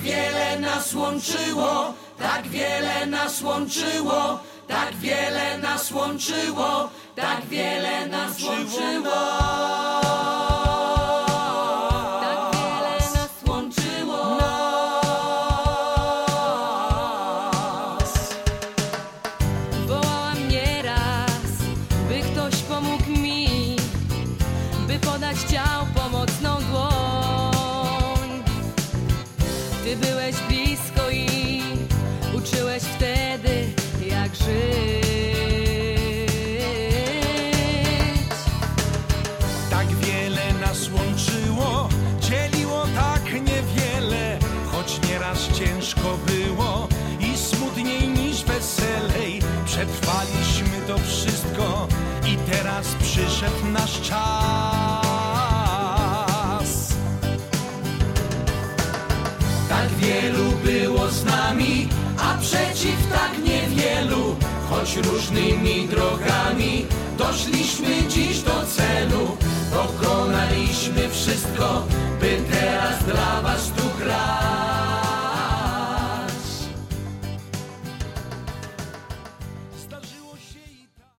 wiele nas łączyło, tak wiele nas łączyło, tak wiele nas łączyło, tak wiele nas łączyło. Tak wiele nas łączyło. Wołałam nieraz, by ktoś pomógł mi, by podać ciał pomocną dłoń. Ty byłeś blisko i uczyłeś wtedy, jak żyć. Tak wiele nas łączyło, dzieliło tak niewiele, choć nieraz ciężko było i smutniej niż weselej. Przetrwaliśmy to wszystko i teraz przyszedł nasz czas. Tak wielu było z nami, a przeciw tak niewielu. Choć różnymi drogami doszliśmy dziś do celu. Pokonaliśmy wszystko, by teraz dla was tu